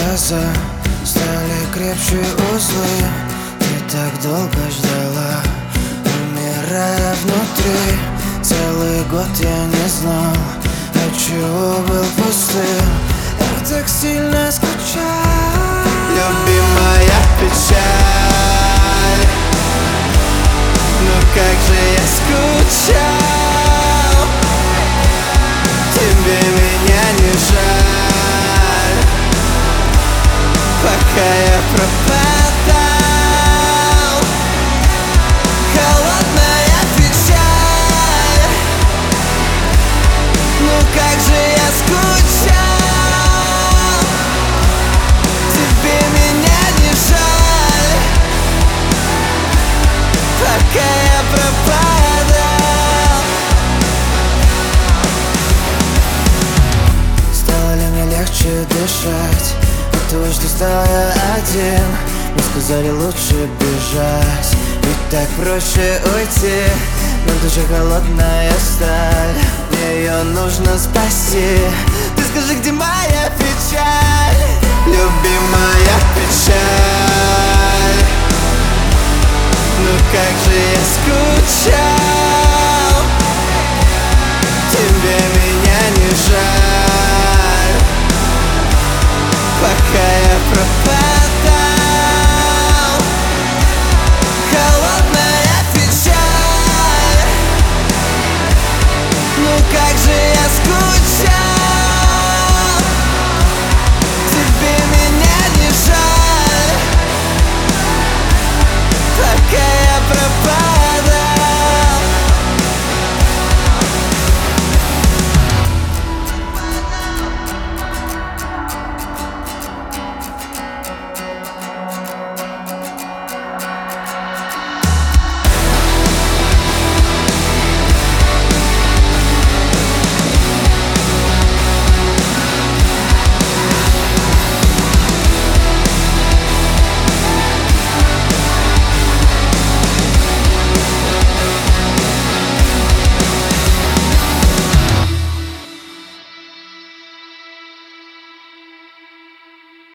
глаза стали крепче узлы. Ты так долго ждала, умирая внутри. Целый год я не знал, отчего был пустым. Я так сильно скучал. Любимая печаль, ну как же я скучал. Тебе меня не жаль, пока я пропадал. Холодная печаль, ну как же я скучал. Тебе меня не жаль, пока я пропадал. Стало ли мне легче дышать от того, что стал я один? Мне сказали, лучше бежать, ведь так проще уйти. Но в душе холодная сталь, мне ее нужно спасти. Ты скажи, где моя печаль? Любимая печаль, ну как же я скучал.